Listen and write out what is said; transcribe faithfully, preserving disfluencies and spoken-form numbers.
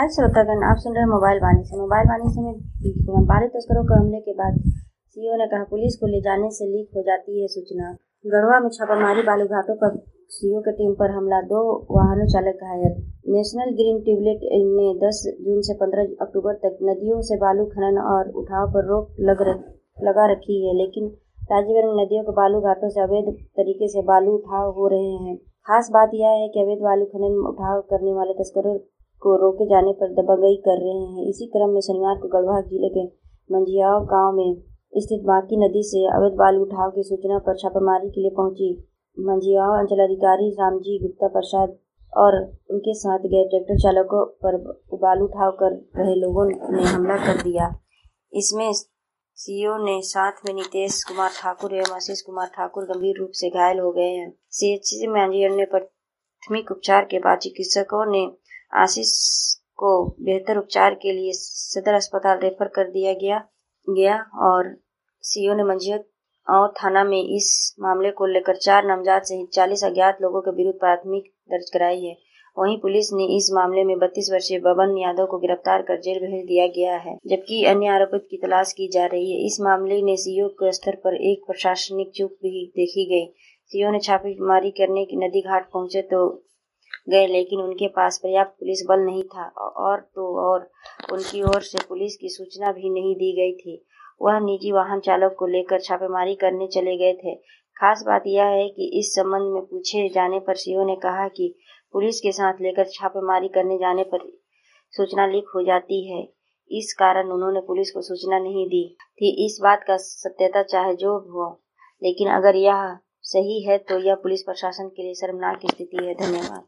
हाय श्रोतागण, आप सुन रहे हैं मोबाइल वाणी से। मोबाइल वाणी से में बारह तस्करों के हमले के बाद सीओ ने कहा, पुलिस को ले जाने से लीक हो जाती है सूचना। गढ़वा में छापामारी, बालू घाटों पर सीओ की टीम पर हमला, दो वाहनों चालक घायल। नेशनल ग्रीन ट्रिब्यूनल ने दस जून से पंद्रह अक्टूबर तक नदियों से बालू खनन और उठाव पर रोक लग रख, लगा रखी है, लेकिन राज्य भर में नदियों के बालू घाटों से अवैध तरीके से बालू उठाव हो रहे हैं। खास बात यह है कि अवैध बालू खनन उठाव करने वाले तस्करों को रोके जाने पर दबंगई कर रहे हैं। इसी क्रम में शनिवार को गढ़वा जिले के मंझियाव गांव में स्थित बांकी नदी से अवैध बालू उठाव की सूचना पर छापेमारी के लिए पहुंची मंझियाव अंचलाधिकारी रामजी गुप्ता प्रसाद और उनके साथ गए ट्रैक्टर चालकों पर बालू उठाव कर रहे लोगों ने हमला कर दिया। इसमें सीओ ने साथ में नितेश कुमार ठाकुर एवं आशीष कुमार ठाकुर गंभीर रूप से घायल हो गए हैं। सीएचसी में मंझियाव में प्राथमिक उपचार के बाद चिकित्सकों ने आशीष को बेहतर उपचार के लिए सदर अस्पताल रेफर कर दिया गया गया और सीओ ने मंझियाव थाना में इस मामले को लेकर चार नामजद सहित चालीस अज्ञात लोगों के विरुद्ध प्राथमिक दर्ज कराई है। वहीं पुलिस ने इस मामले में बत्तीस वर्षीय बबन यादव को गिरफ्तार कर जेल भेज दिया गया है, जबकि अन्य आरोपित की तलाश की जा रही है। इस मामले में सीओ के स्तर पर एक प्रशासनिक चूक भी देखी गई। सीओ ने छापेमारी करने की नदी घाट पहुंचे तो गए, लेकिन उनके पास पर्याप्त पुलिस बल नहीं था और तो और उनकी ओर से पुलिस की सूचना भी नहीं दी गई थी। वह निजी वाहन चालक को लेकर छापेमारी करने चले गए थे। खास बात यह है कि इस संबंध में पूछे जाने पर सीओ ने कहा कि पुलिस के साथ लेकर छापेमारी करने जाने पर सूचना लीक हो जाती है, इस कारण उन्होंने पुलिस को सूचना नहीं दी थी। इस बात का सत्यता चाहे जो हो, लेकिन अगर यह सही है तो यह पुलिस प्रशासन के लिए शर्मनाक स्थिति है। धन्यवाद।